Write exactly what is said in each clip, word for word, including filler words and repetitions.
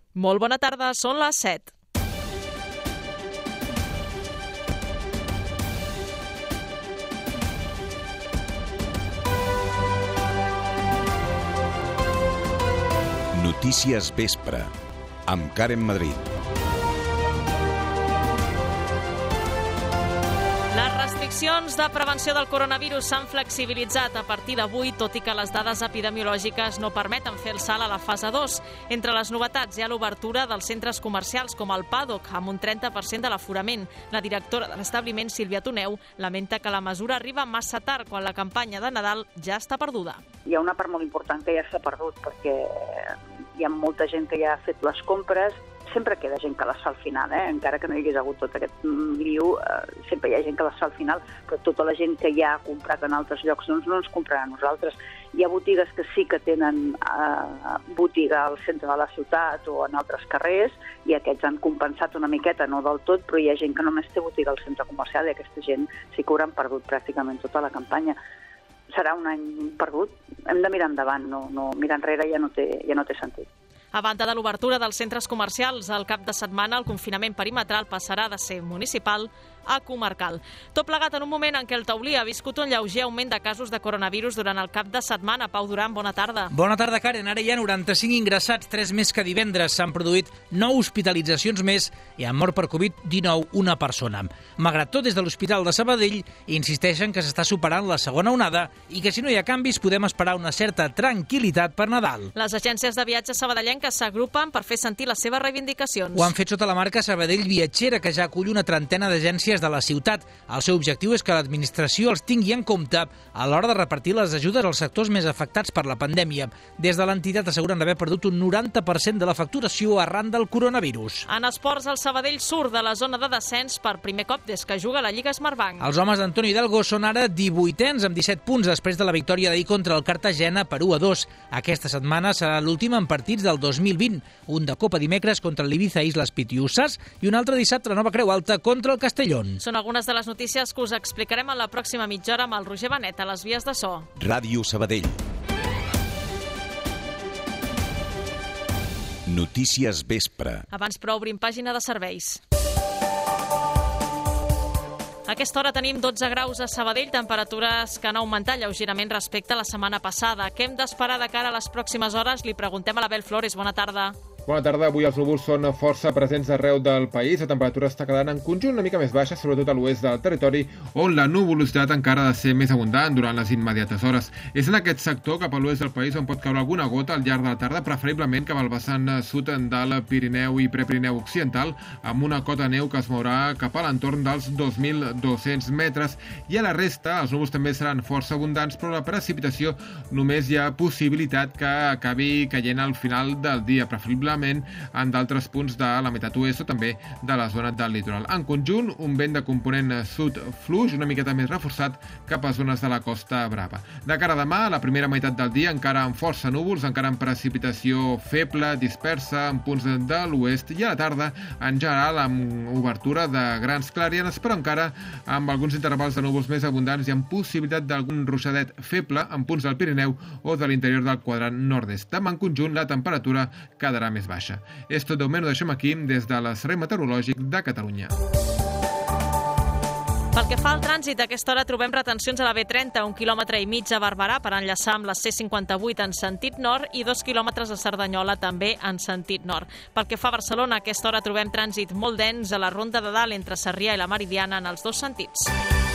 Molt bona tarda, són les set. Notícies Vespre, amb Karen Madrid. Les restriccions de prevenció del coronavirus s'han flexibilitzat a partir d'avui, tot i que les dades epidemiològiques no permeten fer el salt a la fase dos. Entre les novetats hi ha l'obertura dels centres comercials com el Paddock, amb un trenta per cent de l'aforament. La directora de l'establiment, Sílvia Toneu, lamenta que la mesura arriba massa tard, quan la campanya de Nadal ja està perduda. Hi ha una part molt important que ja s'ha perdut, perquè hi ha molta gent que ja ha fet les compres. Sempre queda gent que les fa al final, eh? Encara que no hi hagués hagut tot aquest griu, eh, sempre hi ha gent que les fa al final, però tota la gent que ja ha comprat en altres llocs doncs no ens comprarà a nosaltres. Hi ha botigues que sí que tenen eh, botiga al centre de la ciutat o en altres carrers, i aquests han compensat una miqueta, no del tot, però hi ha gent que només té botiga al centre comercial i aquesta gent sí que hauran perdut pràcticament tota la campanya. Serà un any perdut. Hem de mirar endavant, no, no mirar enrere ja no té, ja no té sentit. A banda de l'obertura dels centres comercials, al cap de setmana el confinament perimetral passarà de ser municipal a comarcal. Tot plegat en un moment en què el Taulí ha viscut un lleuger augment de casos de coronavirus durant el cap de setmana. Pau Duran, bona tarda. Bona tarda, Karen. Ara hi ha noranta-cinc ingressats, tres més que divendres. S'han produït nou hospitalitzacions més i han mort per covid dinou una persona. Malgrat tot, des de l'Hospital de Sabadell insisteixen que s'està superant la segona onada i que si no hi ha canvis podem esperar una certa tranquil·litat per Nadal. Les agències de viatge sabadellenques s'agrupen per fer sentir les seves reivindicacions. Ho han fet sota la marca Sabadell Viatgera, que ja acull una trentena d'agències de la ciutat. El seu objectiu és que l'administració els tingui en compte a l'hora de repartir les ajudes als sectors més afectats per la pandèmia. Des de l'entitat asseguren haver perdut un noranta per cent de la facturació arran del coronavirus. En esports, el Sabadell surt de la zona de descens per primer cop des que juga a la Lliga Smartbank. Els homes d'Antoni Hidalgo són ara divuitens amb disset punts després de la victòria d'ahir contra el Cartagena per u a dos. Aquesta setmana serà l'última en partits del dos mil vint. Un de Copa dimecres contra l'Ibiza Islas Pitiusas i un altre dissabte a Nova Creu Alta contra el Castellón. Són algunes de les notícies que us explicarem en la pròxima mitja hora amb el Roger Benet a les vies de so. Ràdio Sabadell. Notícies Vespre. Abans, però, obrim pàgina de serveis. A aquesta hora tenim dotze graus a Sabadell, temperatures que han augmentat lleugerament respecte a la setmana passada. Què hem d'esperar de cara a les pròximes hores? Li preguntem a l'Abel Flores. Bona tarda. Bona tarda. Avui els núvols són força presents arreu del país. La temperatura està quedant en conjunt una mica més baixa, sobretot a l'oest del territori, on la nuvolositat encara ha de ser més abundant durant les immediates hores. És en aquest sector, cap a l'oest del país, on pot caure alguna gota al llarg de la tarda, preferiblement cap al vessant sud del Pirineu i Prepirineu occidental, amb una cota de neu que es mourà cap a l'entorn dels dos mil dos-cents metres. I a la resta, els núvols també seran força abundants, però la precipitació només hi ha possibilitat que acabi caient al final del dia, preferiblement en d'altres punts de la meitat oest o també de la zona del litoral. En conjunt, un vent de component sud fluix, una miqueta més reforçat cap a zones de la Costa Brava. De cara a demà, la primera meitat del dia encara amb força núvols, encara amb precipitació feble, dispersa en punts de l'oest, i a la tarda, en general, amb obertura de grans clarianes, però encara amb alguns intervals de núvols més abundants i amb possibilitat d'algun ruixadet feble en punts del Pirineu o de l'interior del quadrant nord-est. Demà, en conjunt, la temperatura quedarà més baixa. És tot, de moment ho deixem aquí des de l'Servei Meteorològic de Catalunya. Pel que fa al trànsit, a aquesta hora trobem retencions a la B trenta, un quilòmetre i mig a Barberà per enllaçar amb la C cinquanta-vuit en sentit nord i dos quilòmetres a Cerdanyola també en sentit nord. Pel que fa a Barcelona, a aquesta hora trobem trànsit molt dens a la Ronda de Dalt entre Sarrià i la Meridiana en els dos sentits.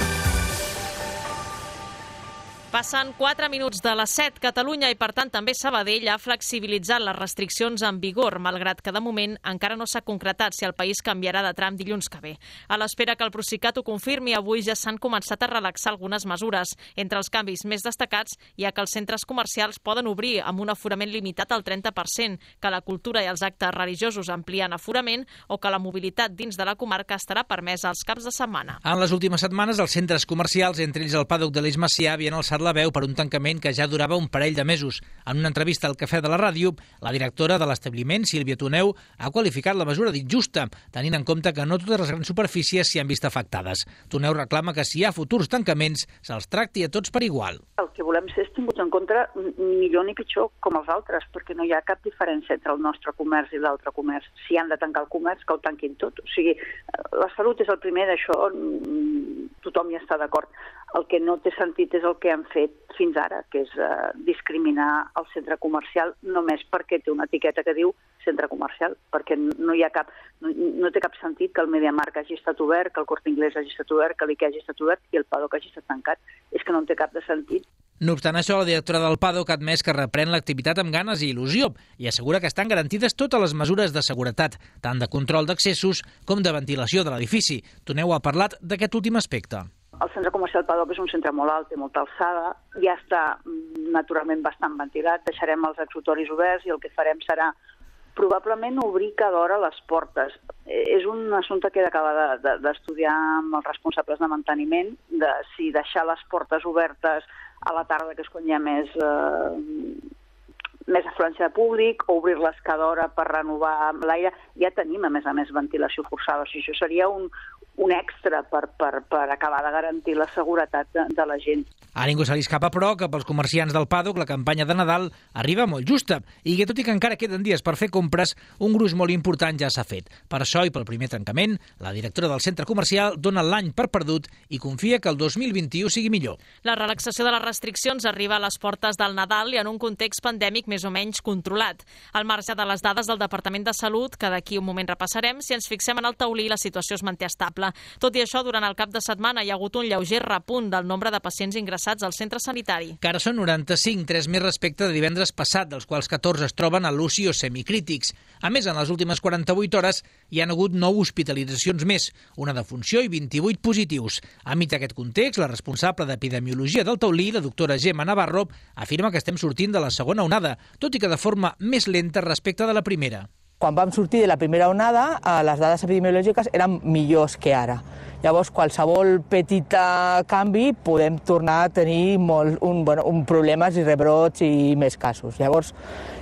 Passen quatre minuts de les set. Catalunya i, per tant, també Sabadell ha flexibilitzat les restriccions en vigor, malgrat que, de moment, encara no s'ha concretat si el país canviarà de tram dilluns que ve. A l'espera que el Procicat ho confirmi, avui ja s'han començat a relaxar algunes mesures. Entre els canvis més destacats hi ha que els centres comercials poden obrir amb un aforament limitat al trenta per cent, que la cultura i els actes religiosos amplien aforament o que la mobilitat dins de la comarca estarà permesa els caps de setmana. En les últimes setmanes, els centres comercials, entre ells el Paddock de l'Eix Macià, havien alçat alçat la veu per un tancament que ja durava un parell de mesos. En una entrevista al Cafè de la Ràdio, la directora de l'establiment, Sílvia Toneu, ha qualificat la mesura d'injusta, tenint en compte que no totes les grans superfícies s'hi han vist afectades. Toneu reclama que si hi ha futurs tancaments, se'ls tracti a tots per igual. El que volem ser és tinguts en compte ni millor ni pitjor com els altres, perquè no hi ha cap diferència entre el nostre comerç i l'altre comerç. Si han de tancar el comerç, que ho tanquin tot. O sigui, la salut és el primer, d'això tothom hi està d'acord. El que no té sentit és el que han fet fins ara, que és uh, discriminar el centre comercial només perquè té una etiqueta que diu centre comercial, perquè no hi ha cap, no, no té cap sentit que el MediaMarkt hagi estat obert, que el Corte Inglés hagi estat obert, que l'IKEA hagi estat obert i el Paddock hagi estat tancat. És que no en té cap de sentit. No obstant això, la directora del Paddock ha admès que reprèn l'activitat amb ganes i il·lusió i assegura que estan garantides totes les mesures de seguretat, tant de control d'accessos com de ventilació de l'edifici. Toneu ha parlat d'aquest últim aspecte. El centre comercial Paddock és un centre molt alt, té molta alçada, ja està naturalment bastant ventilat, deixarem els exutoris oberts i el que farem serà probablement obrir cada hora les portes. És un assumpte que he d'acabar d'estudiar amb els responsables de manteniment, de si deixar les portes obertes a la tarda, que és quan hi ha més, eh, més afluència de públic, o obrir-les cada hora per renovar l'aire. Ja tenim, a més a més, ventilació forçada. O sigui, això seria un, un extra per, per, per acabar de garantir la seguretat de, de la gent. A ningú se li escapa, però, que pels comerciants del Paddock la campanya de Nadal arriba molt justa i que, tot i que encara queden dies per fer compres, un gruix molt important ja s'ha fet. Per això, i pel primer tancament, la directora del centre comercial dona l'any per perdut i confia que el dos mil vint-i-u sigui millor. La relaxació de les restriccions arriba a les portes del Nadal i en un context pandèmic més o menys controlat. Al marge de les dades del Departament de Salut, que d'aquí un moment repassarem, si ens fixem en el taulí, la situació es manté estable. Tot i això, durant el cap de setmana hi ha hagut un lleuger repunt del nombre de pacients ingressats al centre sanitari. Que ara són noranta-cinc, tres més respecte de divendres passat, dels quals catorze es troben a l'U C I o semicrítics. A més, en les últimes quaranta-vuit hores hi han hagut nou hospitalitzacions més, una defunció i vint-i-vuit positius. Enmig d'aquest context, la responsable d'Epidemiologia del Taulí, la doctora Gemma Navarro, afirma que estem sortint de la segona onada, tot i que de forma més lenta respecte de la primera. Quan vam sortir de la primera onada, les dades epidemiològiques eren millors que ara. Llavors, qualsevol petit canvi podem tornar a tenir molt, un, bueno, un problemes i rebrots i més casos. Llavors,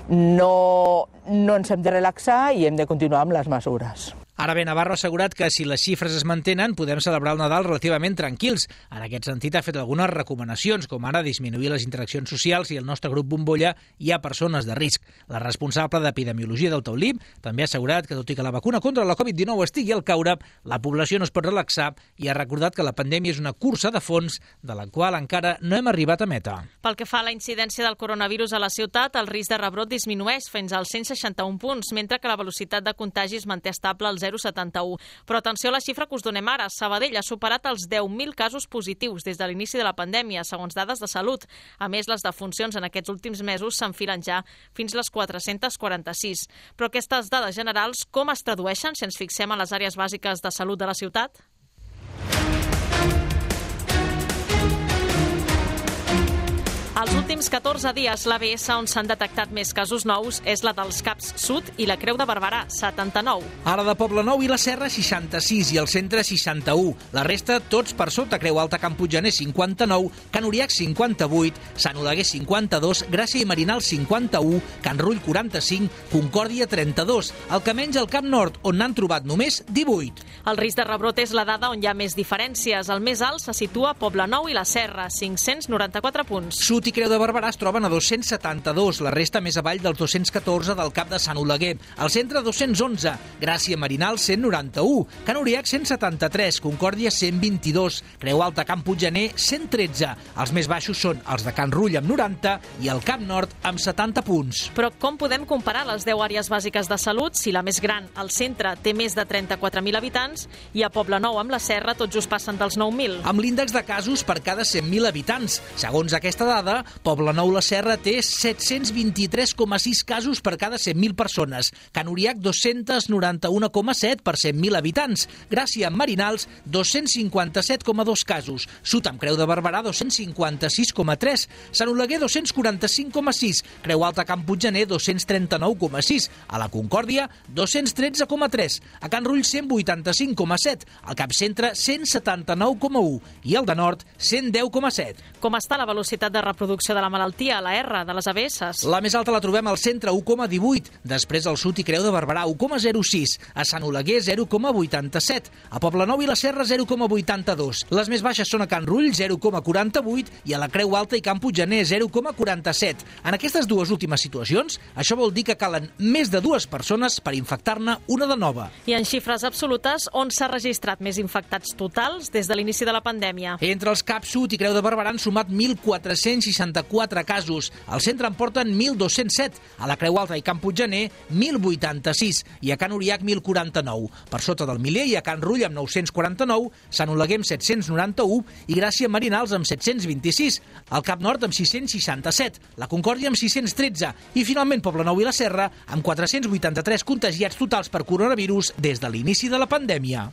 no, no ens hem de relaxar i hem de continuar amb les mesures. Ara bé, Navarro ha assegurat que si les xifres es mantenen podem celebrar el Nadal relativament tranquils. En aquest sentit ha fet algunes recomanacions, com ara disminuir les interaccions socials i el nostre grup bombolla hi ha persones de risc. La responsable d'Epidemiologia del Taulí també ha assegurat que, tot i que la vacuna contra la covid dinou estigui al caure, la població no es pot relaxar i ha recordat que la pandèmia és una cursa de fons de la qual encara no hem arribat a meta. Pel que fa a la incidència del coronavirus a la ciutat, el risc de rebrot disminueix fins als cent seixanta-un punts, mentre que la velocitat de contagi es manté estable al zero coma setanta-u. Però atenció a la xifra que us donem ara. Sabadell ha superat els deu mil casos positius des de l'inici de la pandèmia, segons dades de Salut. A més, les defuncions en aquests últims mesos s'enfilen ja fins les quatre-cents quaranta-sis. Però aquestes dades generals com es tradueixen si ens fixem en les àrees bàsiques de salut de la ciutat? Els últims catorze dies, l'A B S on s'han detectat més casos nous és la dels Caps Sud i la Creu de Barberà, setanta-nou. Ara de Poblenou i la Serra, seixanta-sis, i el centre, seixanta-u. La resta, tots per sota. Creu Alta, Can Puiggener, cinquanta-nou, Can Uriac, cinquanta-vuit, Sant Oleguer, cinquanta-dos, Gràcia i Marinal, cinquanta-u, Can Rull, quaranta-cinc, Concòrdia, trenta-dos. El que menys el Camp Nord, on n'han trobat només divuit. El risc de rebrot és la dada on hi ha més diferències. El més alt se situa a Poblenou i la Serra, cinc-cents noranta-quatre punts. Sud i Creu de Barberà es troben a dos-cents setanta-dos, la resta més avall dels dos-cents catorze del Cap de Sant Oleguer. El centre, dos-cents onze, Gràcia Marinal, cent noranta-u, Can Uriac, cent setanta-tres, Concòrdia, cent vint-i-dos, Creu Alta, Camp Puiggener, cent tretze. Els més baixos són els de Can Rull, amb noranta, i el Camp Nord, amb setanta punts. Però com podem comparar les deu àrees bàsiques de salut si la més gran, el centre, té més de trenta-quatre mil habitants i a Poblenou, amb la Serra, tot just passen dels nou mil? Amb l'índex de casos per cada cent mil habitants. Segons aquesta dada, contra, Poblenou la Serra té set-cents vint-i-tres coma sis casos per cada cent mil persones, Can Uriac dos-cents noranta-un coma set per cent mil habitants, Gràcia amb Marinals dos-cents cinquanta-set coma dos casos, Sut amb Creu de Barberà dos-cents cinquanta-sis coma tres, Sant Oleguer dos-cents quaranta-cinc coma sis, Creu Alta Camp Puiggener dos-cents trenta-nou coma sis, a la Concòrdia dos-cents tretze coma tres, a Can Rull cent vuitanta-cinc coma set, al Cap Centre cent setanta-nou coma u i al de Nord cent deu coma set. Com està la velocitat de reproducció de la malaltia, la R, de les A B S? La més alta la trobem al centre, u coma divuit, després al Sud i Creu de Barberà, u coma zero sis, a Sant Oleguer zero coma vuitanta-set, a Poblenou i la Serra zero coma vuitanta-dos. Les més baixes són a Can Rull zero coma quaranta-vuit i a la Creu Alta i Camp Puiggener zero coma quaranta-set. En aquestes dues últimes situacions, això vol dir que calen més de dues persones per infectar-ne una de nova. I en xifres absolutes, on s'ha registrat més infectats totals des de l'inici de la pandèmia? Entre els Cap Sud i Creu de Barberà han sumat mil quatre-cents seixanta-quatre casos. Al centre en porten mil dos-cents set, a la Creu Alta i Camp Puiggener mil vuitanta-sis i a Can Uriac mil quaranta-nou. Per sota del miler hi ha Can Rull amb nou-cents quaranta-nou, Sant Oleguer amb set-cents noranta-u i Gràcia amb Marinals amb set-cents vint-i-sis, el Cap Nord amb sis-cents seixanta-set, la Concòrdia amb sis-cents tretze i finalment Poblenou i la Serra amb quatre-cents vuitanta-tres contagiats totals per coronavirus des de l'inici de la pandèmia.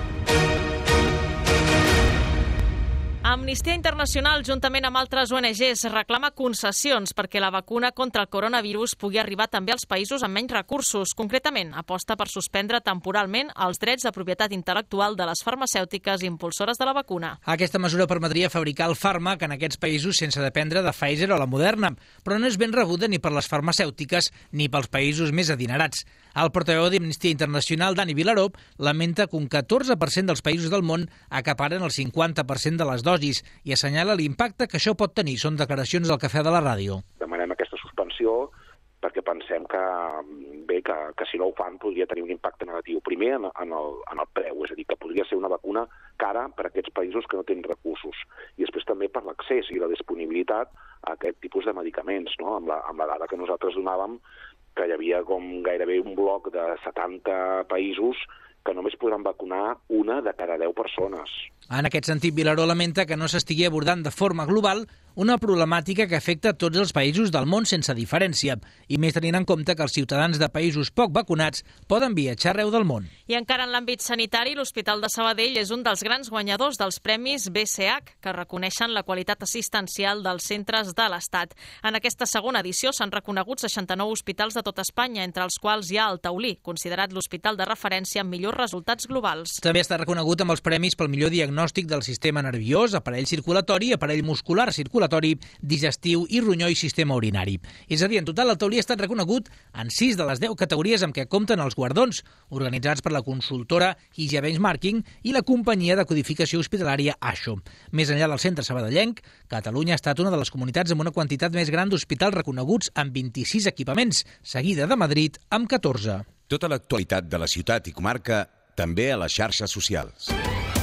Amnistia Internacional, juntament amb altres O N Ges, reclama concessions perquè la vacuna contra el coronavirus pugui arribar també als països amb menys recursos. Concretament, aposta per suspendre temporalment els drets de propietat intel·lectual de les farmacèutiques impulsores de la vacuna. Aquesta mesura permetria fabricar el fàrmac en aquests països sense dependre de Pfizer o la Moderna, però no és ben rebuda ni per les farmacèutiques ni pels països més adinerats. El portaveu d'Amnistia Internacional, Dani Vilaró, lamenta que un catorze per cent dels països del món acaparen el cinquanta per cent de les dosis i assenyala l'impacte que això pot tenir. Són declaracions al Cafè de la Ràdio. Demanem aquesta suspensió perquè pensem que, bé, que, que si no ho fan podria tenir un impacte negatiu. Primer, en, en, el, en el preu, és a dir, que podria ser una vacuna cara per a aquests països que no tenen recursos. I després també per l'accés i la disponibilitat a aquest tipus de medicaments, no? Amb la, amb la dada que nosaltres donàvem, que hi havia com gairebé un bloc de setanta països que només podran vacunar una de cada deu persones. En aquest sentit, Vilaró lamenta que no s'estigui abordant de forma global una problemàtica que afecta tots els països del món sense diferència, i més tenint en compte que els ciutadans de països poc vacunats poden viatjar arreu del món. I encara en l'àmbit sanitari, l'Hospital de Sabadell és un dels grans guanyadors dels Premis B C H, que reconeixen la qualitat assistencial dels centres de l'Estat. En aquesta segona edició s'han reconegut seixanta-nou hospitals de tot Espanya, entre els quals hi ha el Taulí, considerat l'hospital de referència amb millors resultats globals. També està reconegut amb els premis pel millor diagnòstic del sistema nerviós, aparell circulatori, aparell muscular circulatori, digestiu i ronyó i sistema urinari. És a dir, en total el Taulí ha estat reconegut en sis de les deu categories amb què compten els guardons, organitzats per la consultora Hygia Benchmarking i la companyia de codificació hospitalària Axo. Més enllà del centre sabadellenc, Catalunya ha estat una de les comunitats amb una quantitat més gran d'hospitals reconeguts amb vint-i-sis equipaments, seguida de Madrid amb catorze. Tota l'actualitat de la ciutat i comarca també a les xarxes socials.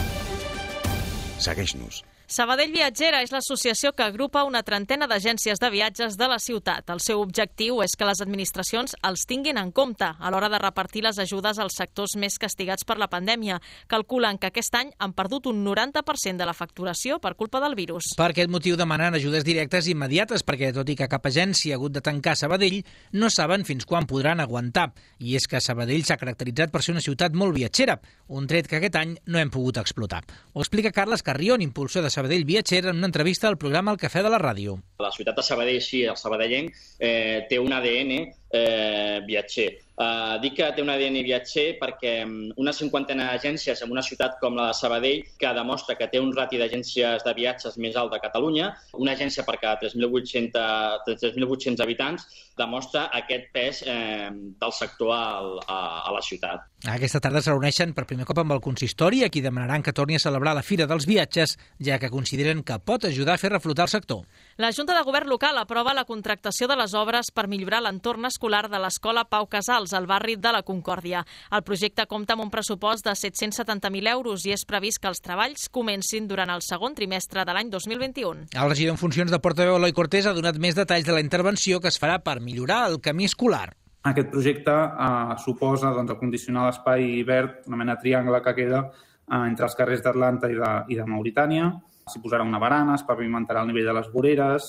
Segueix-nos. Sabadell Viatgera és l'associació que agrupa una trentena d'agències de viatges de la ciutat. El seu objectiu és que les administracions els tinguin en compte a l'hora de repartir les ajudes als sectors més castigats per la pandèmia. Calculen que aquest any han perdut un noranta per cent de la facturació per culpa del virus. Per aquest motiu demanen ajudes directes i immediates perquè, tot i que cap agència ha hagut de tancar Sabadell, no saben fins quan podran aguantar. I és que Sabadell s'ha caracteritzat per ser una ciutat molt viatgera, un tret que aquest any no hem pogut explotar. Ho explica Carles Carrión, impulsor de Sabadell Viatger, en una entrevista al programa El Cafè de la Ràdio. La ciutat de Sabadell, sí, el sabadellenc, eh, té un A D N eh, viatger. Uh, dic que té un A D N viatger perquè una cinquantena d'agències en una ciutat com la de Sabadell, que demostra que té un rati d'agències de viatges més alt de Catalunya, una agència per cada tres mil vuit-cents habitants, demostra aquest pes eh, del sector al, a, a la ciutat. Aquesta tarda es reuneixen per primer cop amb el consistori, a qui demanaran que torni a celebrar la Fira dels Viatges, ja que consideren que pot ajudar a fer reflotar el sector. La Junta de Govern local aprova la contractació de les obres per millorar l'entorn escolar de l'Escola Pau Casals, al barri de la Concòrdia. El projecte compta amb un pressupost de set-cents setanta mil euros i és previst que els treballs comencin durant el segon trimestre de l'any dos mil vint-i-u. El regidor en funcions de portaveu, Eloi Cortés, ha donat més detalls de la intervenció que es farà per millorar el camí escolar. Aquest projecte eh, suposa doncs, acondicionar l'espai verd, una mena de triangle que queda eh, entre els carrers d'Atlanta i de, i de Mauritània. S'hi posarà una barana, es pavimentarà el nivell de les voreres,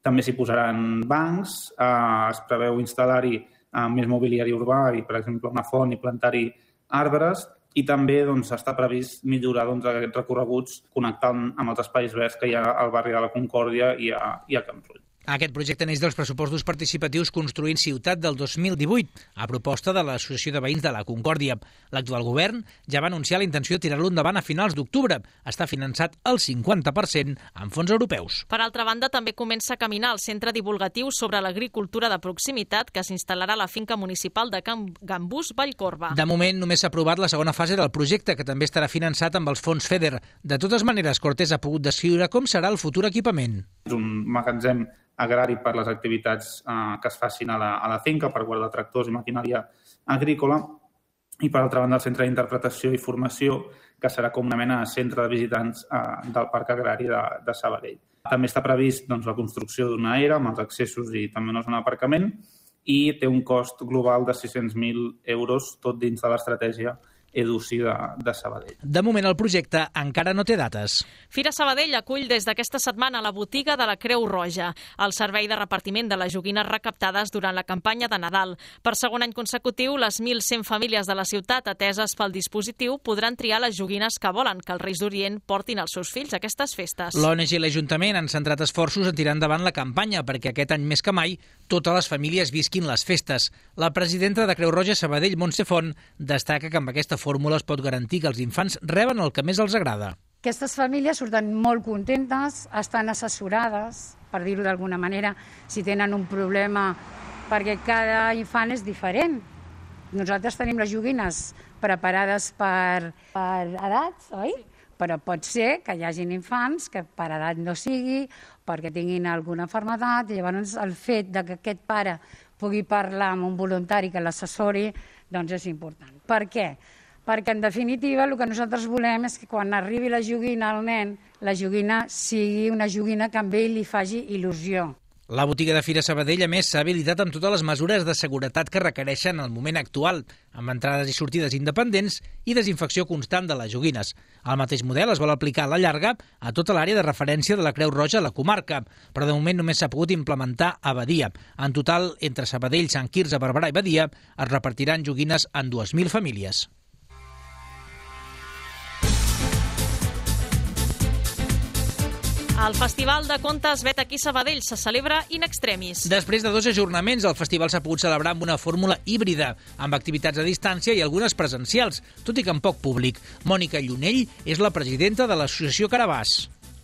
També s'hi posaran bancs, eh, es preveu instal·lar-hi eh, més mobiliari urbà i, per exemple, una font i plantar-hi arbres, i també doncs, està previst millorar doncs, aquests recorreguts connectant amb els espais verds que hi ha al barri de la Concòrdia i a, i a Camp Roig. Aquest projecte neix dels pressupostos participatius Construint Ciutat del dos mil divuit, a proposta de l'Associació de Veïns de la Concòrdia. L'actual govern ja va anunciar la intenció de tirar-lo endavant a finals d'octubre. Està finançat al cinquanta per cent amb fons europeus. Per altra banda, també comença a caminar el centre divulgatiu sobre l'agricultura de proximitat que s'instal·larà a la finca municipal de Can Gambús, Vallcorba. De moment, només s'ha aprovat la segona fase del projecte, que també estarà finançat amb els fons FEDER. De totes maneres, Cortés ha pogut descriure com serà el futur equipament. És un magatzem agrari per les activitats eh, que es facin a la, a la finca, per guardar tractors i maquinària agrícola, i per altra banda el centre d'interpretació i formació, que serà com una mena de centre de visitants eh, del Parc Agrari de, de Sabadell. També està previst doncs, la construcció d'una era amb els accessos i també una zona d'aparcament, i té un cost global de sis-cents mil euros, tot dins de l'estratègia Educi de, de Sabadell. De moment el projecte encara no té dates. Fira Sabadell acull des d'aquesta setmana la botiga de la Creu Roja, el servei de repartiment de les joguines recaptades durant la campanya de Nadal. Per segon any consecutiu, les mil cent famílies de la ciutat ateses pel dispositiu podran triar les joguines que volen que els Reis d'Orient portin als seus fills a aquestes festes. L'O N G i l'Ajuntament han centrat esforços en tirar endavant la campanya perquè aquest any més que mai totes les famílies visquin les festes. La presidenta de Creu Roja Sabadell, Montse Font, destaca que amb aquesta fórmula es pot garantir que els infants reben el que més els agrada. Aquestes famílies surten molt contentes, estan assessorades, per dir-ho d'alguna manera, si tenen un problema, perquè cada infant és diferent. Nosaltres tenim les joguines preparades per, per edats, oi? Però pot ser que hi hagin infants que per edat no sigui, perquè tinguin alguna malaltia, i llavors el fet de que aquest pare pugui parlar amb un voluntari que l'assessori, doncs és important. Per què? Perquè, en definitiva, el que nosaltres volem és que quan arribi la joguina al nen, la joguina sigui una joguina que a ell li faci il·lusió. La botiga de Fira Sabadell, a més, s'ha habilitat amb totes les mesures de seguretat que requereixen el moment actual, amb entrades i sortides independents i desinfecció constant de les joguines. El mateix model es vol aplicar a la llarga a tota l'àrea de referència de la Creu Roja a la comarca, però de moment només s'ha pogut implementar a Badia. En total, entre Sabadell, Sant Quirze, Barberà i Badia, es repartiran joguines en dues mil famílies. El Festival de Contes Vet aquí Sabadell se celebra in extremis. Després de dos ajornaments, el festival s'ha pogut celebrar amb una fórmula híbrida, amb activitats a distància i algunes presencials, tot i que amb poc públic. Mònica Llunell és la presidenta de l'associació Carabàs.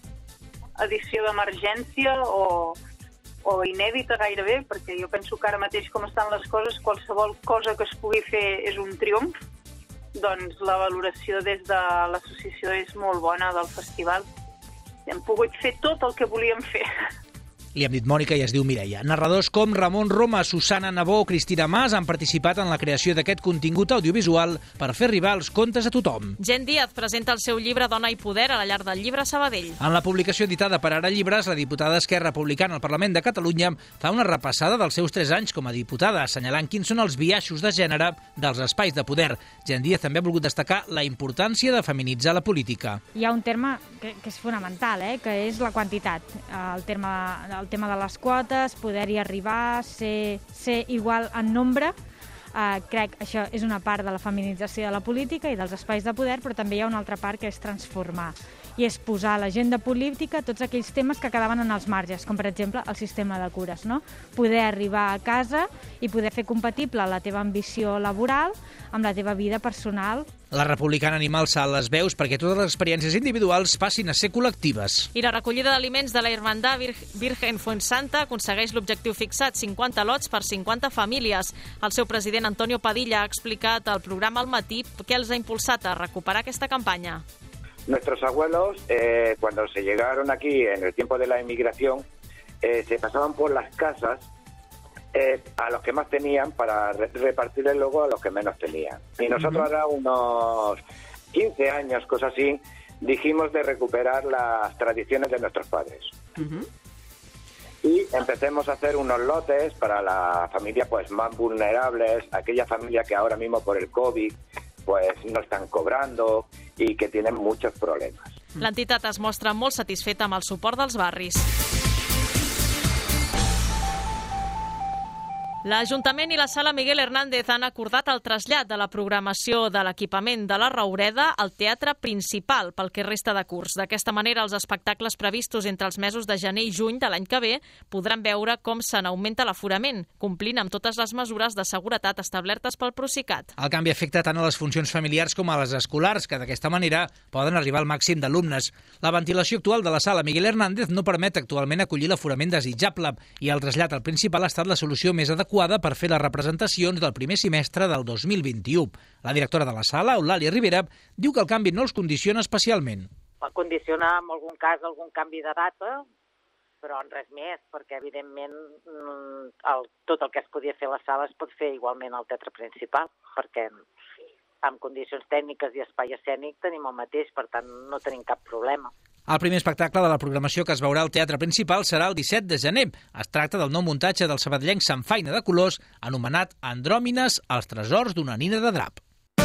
Edició d'emergència o, o inèdita gairebé, perquè jo penso que ara mateix com estan les coses, qualsevol cosa que es pugui fer és un triomf, doncs la valoració des de l'associació és molt bona del festival. Hem pogut fer tot el que volíem fer. Li hem dit Mònica i es diu Mireia. Narradors com Ramon Roma, Susana Nabó o Cristina Mas han participat en la creació d'aquest contingut audiovisual per fer arribar els contes a tothom. Gent Díaz presenta el seu llibre Dona i Poder a la Llar del Llibre Sabadell. En la publicació editada per Ara Llibres, la diputada d'Esquerra Republicana al Parlament de Catalunya fa una repassada dels seus tres anys com a diputada, assenyalant quins són els biaixos de gènere dels espais de poder. Gent Díaz també ha volgut destacar la importància de feminitzar la política. Hi ha un terme que, que és fonamental, eh, que és la quantitat. El terme, el El tema de les quotes, poder-hi arribar, ser, ser igual en nombre. Uh, crec que això és una part de la feminització de la política i dels espais de poder, però també hi ha una altra part que és transformar. I és posar a l'agenda política tots aquells temes que quedaven en els marges, com per exemple el sistema de cures, no? Poder arribar a casa i poder fer compatible la teva ambició laboral amb la teva vida personal. La republicana animal s'ha les veus perquè totes les experiències individuals passin a ser col·lectives. I la recollida d'aliments de la Hermandad Virgen Fuensanta aconsegueix l'objectiu fixat, cinquanta lots per cinquanta famílies. El seu president, Antonio Padilla, ha explicat al programa Al Matí què els ha impulsat a recuperar aquesta campanya. Nuestros abuelos, eh, cuando se llegaron aquí en el tiempo de la inmigración, eh, se pasaban por las casas eh, a los que más tenían para re repartirles luego a los que menos tenían. Y nosotros ahora unos quince años, cosas así, dijimos de recuperar las tradiciones de nuestros padres. Uh-huh. Y empecemos a hacer unos lotes para la familia pues más vulnerables, aquella familia que ahora mismo por el COVID pues no están cobrando i que tenen muchos problemes. L'entitat es mostra molt satisfeta amb el suport dels barris. L'Ajuntament i la Sala Miguel Hernández han acordat el trasllat de la programació de l'equipament de la Roureda al teatre principal pel que resta de curs. D'aquesta manera, els espectacles previstos entre els mesos de gener i juny de l'any que ve podran veure com se n'augmenta l'aforament, complint amb totes les mesures de seguretat establertes pel Procicat. El canvi afecta tant a les funcions familiars com a les escolars, que d'aquesta manera poden arribar al màxim d'alumnes. La ventilació actual de la Sala Miguel Hernández no permet actualment acollir l'aforament desitjable i el trasllat al principal ha estat la solució més adequada per fer les representacions del primer semestre del dos mil vint-i-u. La directora de la sala, Eulàlia Rivera, diu que el canvi no els condiciona especialment. Condiciona en algun cas algun canvi de data, però en res més, perquè evidentment el, tot el que es podia fer a la sala es pot fer igualment al teatre principal, perquè amb condicions tècniques i espai escènic tenim el mateix, per tant no tenim cap problema. El primer espectacle de la programació que es veurà al teatre principal serà el disset de gener. Es tracta del nou muntatge del sabadellenc Samfaina de Colors, anomenat Andròmines, els tresors d'una nina de drap.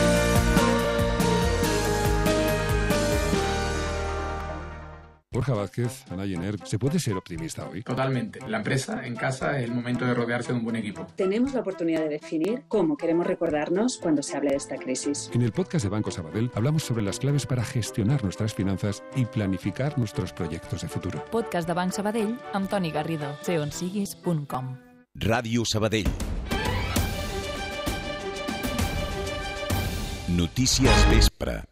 Borja Vázquez, Ana Jenner, ¿se puede ser optimista hoy? Totalmente. La empresa, en casa, es el momento de rodearse de un buen equipo. Tenemos la oportunidad de definir cómo queremos recordarnos cuando se hable de esta crisis. En el podcast de Banco Sabadell hablamos sobre las claves para gestionar nuestras finanzas y planificar nuestros proyectos de futuro. Podcast de Banc Sabadell amb Toni Garrido, seonsiguis punt com. Ràdio Sabadell. Notícies vespre.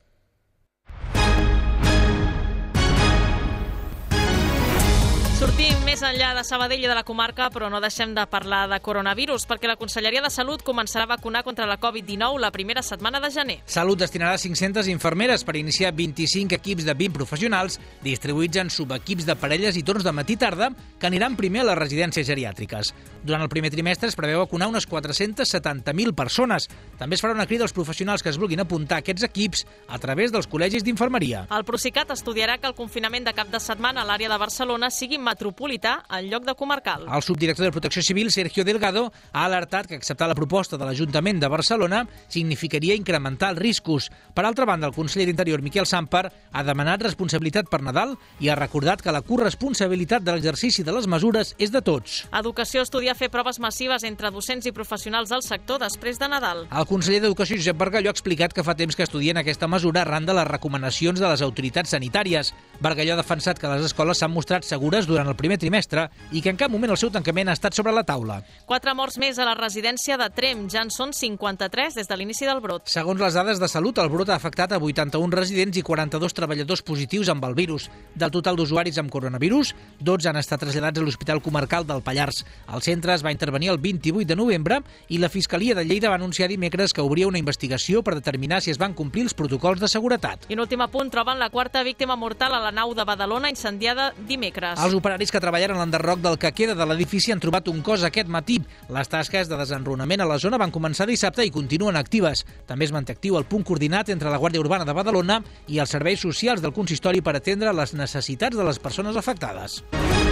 Sortim més enllà de Sabadell i de la comarca, però no deixem de parlar de coronavirus, perquè la Conselleria de Salut començarà a vacunar contra la covid dinou la primera setmana de gener. Salut destinarà cinc-centes infermeres per iniciar vint-i-cinc equips de vint professionals distribuïts en subequips de parelles i torns de matí i tarda que aniran primer a les residències geriàtriques. Durant el primer trimestre es preveu vacunar unes quatre-cents setanta mil persones. També es farà una crida als professionals que es vulguin apuntar a aquests equips a través dels col·legis d'infermeria. El Procicat estudiarà que el confinament de cap de setmana a l'àrea de Barcelona sigui metropolità en lloc de comarcal. El subdirector de Protecció Civil, Sergio Delgado, ha alertat que acceptar la proposta de l'Ajuntament de Barcelona significaria incrementar els riscos. Per altra banda, el conseller d'Interior, Miquel Sàmper, ha demanat responsabilitat per Nadal i ha recordat que la corresponsabilitat de l'exercici de les mesures és de tots. Educació estudia fer proves massives entre docents i professionals del sector després de Nadal. El conseller d'Educació, Josep Bargalló, ha explicat que fa temps que estudien aquesta mesura arran de les recomanacions de les autoritats sanitàries. Bargalló ha defensat que les escoles s'han mostrat segures durant el primer trimestre i que en cap moment el seu tancament ha estat sobre la taula. Quatre morts més a la residència de Tremp. Ja en són cinquanta-tres des de l'inici del brot. Segons les dades de Salut, el brot ha afectat a vuitanta-un residents i quaranta-dos treballadors positius amb el virus. Del total d'usuaris amb coronavirus, dotze han estat traslladats a l'Hospital Comarcal del Pallars. El centre es va intervenir el vint-i-vuit de novembre i la Fiscalia de Lleida va anunciar dimecres que obria una investigació per determinar si es van complir els protocols de seguretat. I en últim apunt, troben la quarta víctima mortal a la nau de Badalona incendiada dimecres. Els operaris que treballen en l'enderroc del que queda de l'edifici han trobat un cos aquest matí. Les tasques de desenrunament a la zona van començar dissabte i continuen actives. També es manté actiu el punt coordinat entre la Guàrdia Urbana de Badalona i els serveis socials del consistori per atendre les necessitats de les persones afectades.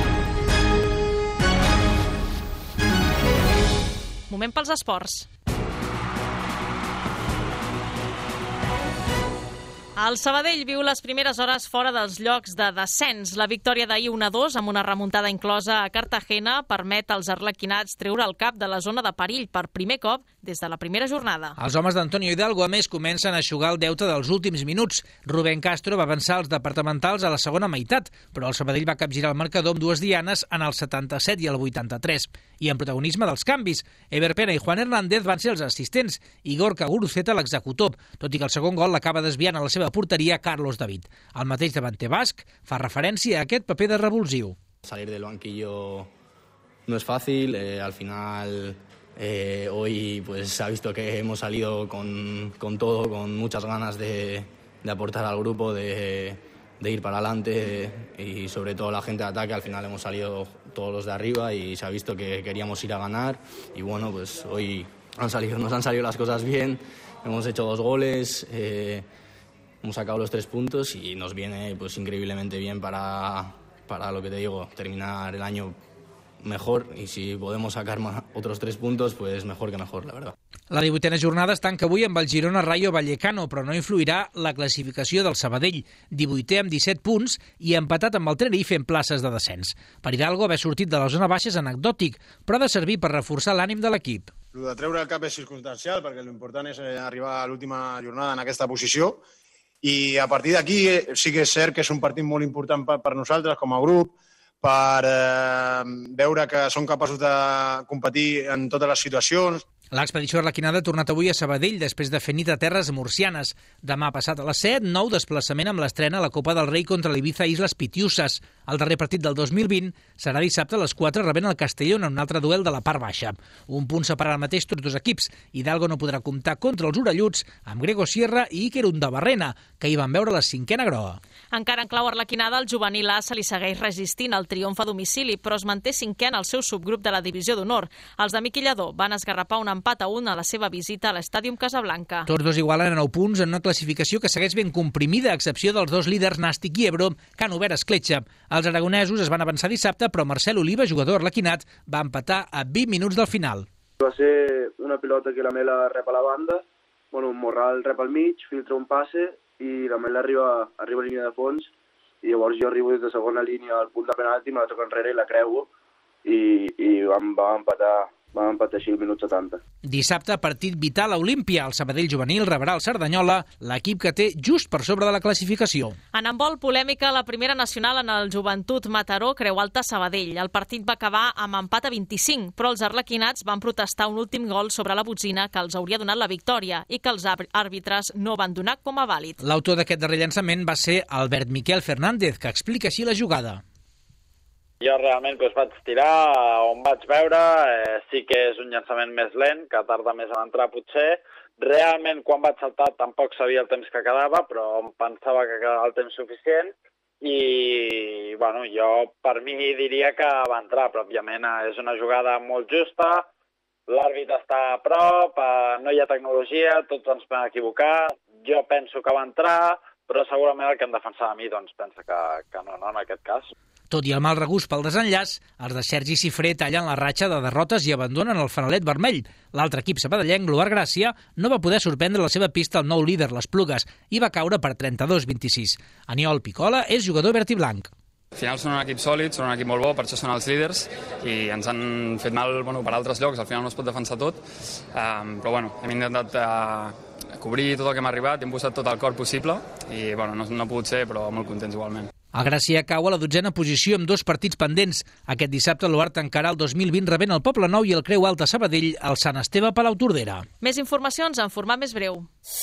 Moment pels esports. El Sabadell viu les primeres hores fora dels llocs de descens. La victòria d'ahir un a dos amb una remuntada inclosa a Cartagena permet als arlequinats treure el cap de la zona de perill per primer cop des de la primera jornada. Els homes d'Antonio Hidalgo, a més, comencen a eixugar el deute dels últims minuts. Rubén Castro va avançar els departamentals a la segona meitat, però el Sabadell va capgirar el marcador amb dues dianes en el setanta-set i el vuitanta-tres. I en protagonisme dels canvis, Ever Pena i Juan Hernández van ser els assistents i Gorka Guruceta l'executor, tot i que el segon gol l'acaba desviant a la seva porteria Carlos David. El mateix davanter basc fa referència a aquest paper de revulsiu. Salir del banquillo no es fácil, eh, al final eh, hoy pues se ha visto que hemos salido con, con todo, con muchas ganas de, de aportar al grupo, de, de ir para adelante y sobre todo la gente de ataque. Al final hemos salido todos los de arriba y se ha visto que queríamos ir a ganar y bueno, pues hoy han salido, nos han salido las cosas bien, hemos hecho dos goles, eh, hemos sacado los tres puntos y nos viene pues increíblemente bien para, para lo que te digo, terminar el año mejor, y si podemos sacar más, otros tres puntos, pues mejor que mejor, la verdad. La divuitena jornada es tanca avui amb el Girona Rayo Vallecano, però no influirà la classificació del Sabadell, divuitè amb disset punts i empatat amb el Tenerife en places de descens. Per Hidalgo, haver sortit de la zona baixa és anecdòtic, però ha de servir per reforçar l'ànim de l'equip. El de treure el cap és circumstancial, perquè l'important és arribar a l'última jornada en aquesta posició, i a partir d'aquí sí que és cert que és un partit molt important per nosaltres com a grup, per eh, veure que són capaços de competir en totes les situacions. L'expedició arlequinada ha tornat avui a Sabadell després de fer nit a terres murcianes. Demà passat a les set, nou desplaçament amb l'estrena a la Copa del Rei contra l'Ibiza Islas Pitiusas. El darrer partit del dos mil vint serà dissabte a les quatre rebent el Castellón en un altre duel de la part baixa. Un punt separa el mateix tots dos equips. Hidalgo no podrà comptar contra els orelluts amb Grego Sierra i Iker Undabarrena, que hi van veure la cinquena groga. Encara en clau arlequinada, el juvenil A se li segueix resistint al triomf a domicili, però es manté cinquè en el seu subgrup de la divisió d'honor. Els de Miqui Lladó van esgarrapar un empat a un a la seva visita a l'Estàdium Casablanca. Tots dos igualen a nou punts en una classificació que segueix ben comprimida, a excepció dels dos líders Nàstic i Ebro, que han obert escletxa. Els aragonesos es van avançar dissabte, però Marcel Oliva, jugador arlequinat, va empatar a vint minuts del final. Va ser una pilota que la Mela rep a la banda, bueno, un Morral rep al mig, filtra un passe i la Mela arriba, arriba a línia de fons, i llavors jo arribo des de segona línia al punt de penalti, me la toco enrere i la creuo, i, i vam, vam empatar vam empatar així el minut setanta. Dissabte, partit vital a Olímpia. El Sabadell juvenil rebrà el Cerdanyola, l'equip que té just per sobre de la classificació. En handbol, polèmica, la primera nacional en el Joventut Mataró Creu Alta Sabadell. El partit va acabar amb empat a vint-i-cinc, però els arlequinats van protestar un últim gol sobre la botzina que els hauria donat la victòria i que els àrbitres no van donar com a vàlid. L'autor d'aquest darrer llançament va ser Albert Miquel Fernández, que explica així la jugada. Jo realment doncs, vaig tirar on vaig veure, eh, sí que és un llançament més lent, que tarda més a entrar potser. Realment quan vaig saltar tampoc sabia el temps que quedava, però em pensava que quedava el temps suficient i bueno, jo per mi diria que va entrar, però òbviament és una jugada molt justa, l'àrbit està a prop, eh, no hi ha tecnologia, tots ens podem equivocar, jo penso que va entrar, però segurament el que em defensava a mi doncs, pensa que, que no, no, en aquest cas. Tot i el mal regust pel desenllaç, els de Sergi Cifré tallen la ratxa de derrotes i abandonen el fanalet vermell. L'altre equip sabadellenc, l'Oar Gràcia, no va poder sorprendre la seva pista al nou líder, les Plugues, i va caure per trenta-dos a vint-i-sis. Aniol Picola és jugador verd i blanc. Al final són un equip sòlid, són un equip molt bo, per això són els líders i ens han fet mal bueno, per altres llocs, al final no es pot defensar tot, um, però bueno, hem intentat uh, cobrir tot el que hem arribat, hem posat tot el cor possible i bueno, no, no ha pogut ser, però molt contents igualment. El Gràcia cau a la dotzena posició amb dos partits pendents. Aquest dissabte l'Oar tancarà el dos mil vint rebent el Poble Nou i el Creu Alta Sabadell al Sant Esteve Palautordera. Més informacions en format més breu.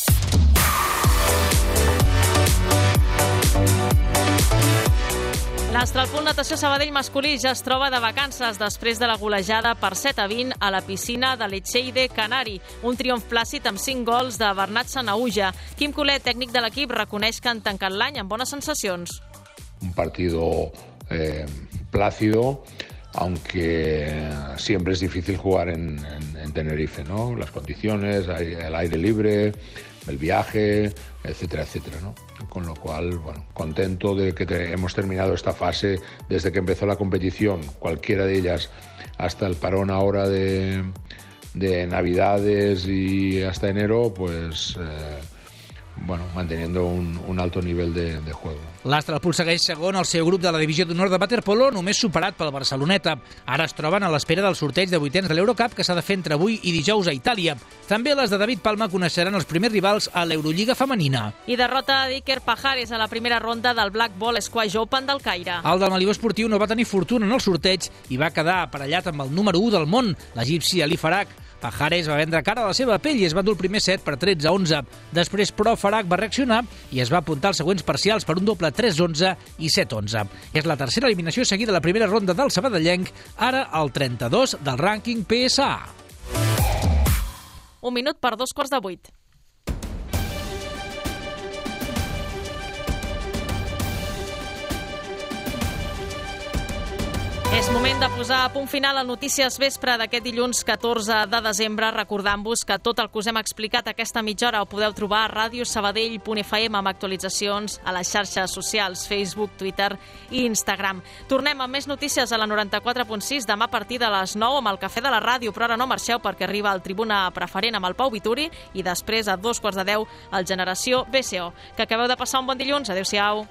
L'Astralpool Natació Sabadell masculí ja es troba de vacances després de la golejada per set a vint a la piscina de l'Echeide Canari. Un triomf plàcid amb cinc gols de Bernat Sanauja. Quim Colet, tècnic de l'equip, reconeix que han tancat l'any amb bones sensacions. Un partido eh, plácido, aunque siempre es difícil jugar en, en, en Tenerife, ¿no? Las condiciones, el aire libre, el viaje, etcétera, etcétera, ¿no? Con lo cual, bueno, contento de que te, hemos terminado esta fase desde que empezó la competición, cualquiera de ellas, hasta el parón ahora de, de Navidades y hasta enero, pues... Eh, bueno, manteniendo un, un alto nivel de, de juego. L'Astralpool segueix segon al seu grup de la divisió d'honor de waterpolo, només superat pel Barceloneta. Ara es troben a l'espera del sorteig de vuitens de l'Eurocup que s'ha de fer entre avui i dijous a Itàlia. També les de David Palma coneixeran els primers rivals a l'Eurolliga femenina. I derrota d'Iker Pajares a la primera ronda del Black Ball Squash Open del Caire. El del Malibó Esportiu no va tenir fortuna en el sorteig i va quedar aparellat amb el número u del món, l'egipci Ali Farag. Pajares va vendre cara a la seva pell i es va dur el primer set per tretze a onze. Després, però, Farag va reaccionar i es va apuntar als següents parcials per un doble tres onze i set onze. És la tercera eliminació seguida a la primera ronda del sabadellenc, ara al trenta-dos del rànquing P S A. Un minut per dos quarts de vuit. És moment de posar a punt final a Notícies Vespre d'aquest dilluns catorze de desembre, recordant-vos que tot el que us hem explicat aquesta mitja hora ho podeu trobar a radio sabadell punt f m amb actualitzacions a les xarxes socials, Facebook, Twitter i Instagram. Tornem amb més notícies a la noranta-quatre punt sis demà a partir de les nou amb el Cafè de la Ràdio, però ara no marxeu perquè arriba el Tribuna Preferent amb el Pau Vituri i després a dos quarts de deu el Generació B C O. Que acabeu de passar un bon dilluns. Adéu-siau.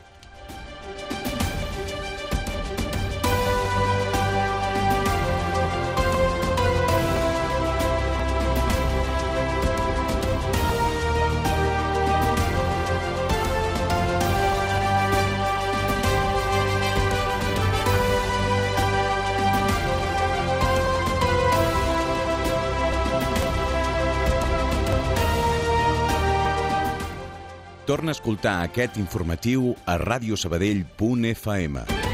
Torna a escoltar aquest informatiu a radio sabadell punt f m.